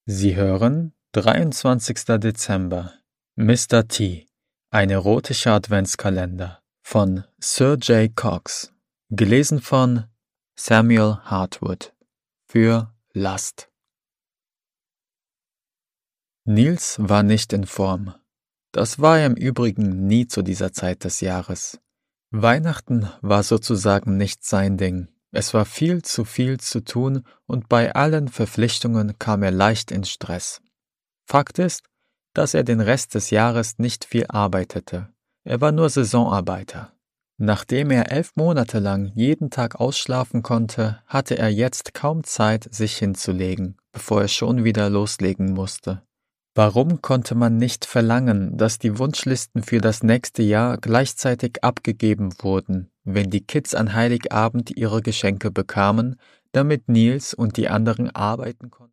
Sie hören 23. Dezember Mr. T. Ein erotischer Adventskalender von Sir J. Cox, gelesen von Samuel Hartwood für Lust. Nils war nicht in Form. Das war er im Übrigen nie zu dieser Zeit des Jahres. Weihnachten war sozusagen nicht sein Ding. Es war viel zu tun und bei allen Verpflichtungen kam er leicht in Stress. Fakt ist, dass er den Rest des Jahres nicht viel arbeitete. Er war nur Saisonarbeiter. Nachdem er 11 Monate lang jeden Tag ausschlafen konnte, hatte er jetzt kaum Zeit, sich hinzulegen, bevor er schon wieder loslegen musste. Warum konnte man nicht verlangen, dass die Wunschlisten für das nächste Jahr gleichzeitig abgegeben wurden, wenn die Kids an Heiligabend ihre Geschenke bekamen, damit Nils und die anderen arbeiten konnten?